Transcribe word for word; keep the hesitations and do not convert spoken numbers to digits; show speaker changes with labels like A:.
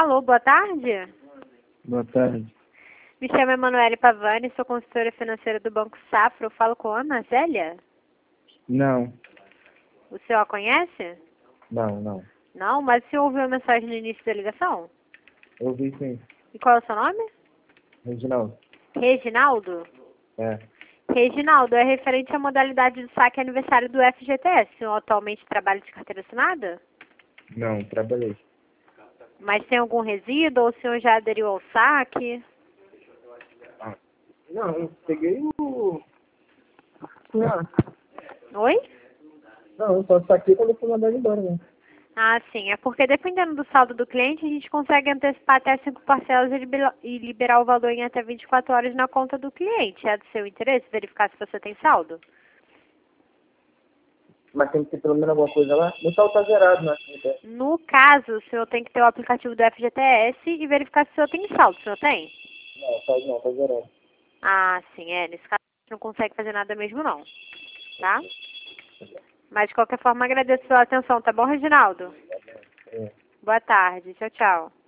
A: Alô, boa tarde.
B: Boa tarde.
A: Me chamo Emanuele Pavani, sou consultora financeira do Banco Safra. Eu falo com a Ana Zélia?
B: Não,
A: O senhor a conhece?
B: não, não.
A: Não, mas o senhor ouviu a mensagem no início da ligação?
B: Eu vi sim.
A: E qual é o seu nome?
B: Reginaldo.
A: Reginaldo?
B: É.
A: Reginaldo, é referente à modalidade do saque aniversário do F G T S. O senhor atualmente trabalha de carteira assinada?
B: Não, trabalhei.
A: Mas tem algum resíduo ou o senhor já aderiu ao saque?
B: Ah. Não, eu peguei o... Não,
A: Oi?
B: não, eu só saquei quando eu fui mandado embora, né?
A: Ah, sim. É porque dependendo do saldo do cliente, a gente consegue antecipar até cinco parcelas e libera- e liberar o valor em até vinte e quatro horas na conta do cliente. É do seu interesse verificar se você tem saldo?
B: Mas tem que ter pelo menos alguma coisa lá? Meu saldo tá zerado, né?
A: No caso, o senhor tem que ter o aplicativo do F G T S e verificar se o senhor tem saldo. O senhor tem?
B: Não, tá, não, tá zerado.
A: Ah, sim. É. Nesse caso, a gente não consegue fazer nada mesmo, não. Tá? Mas, de qualquer forma, agradeço a sua atenção. Tá bom, Reginaldo?
B: É.
A: Boa tarde. Tchau, tchau.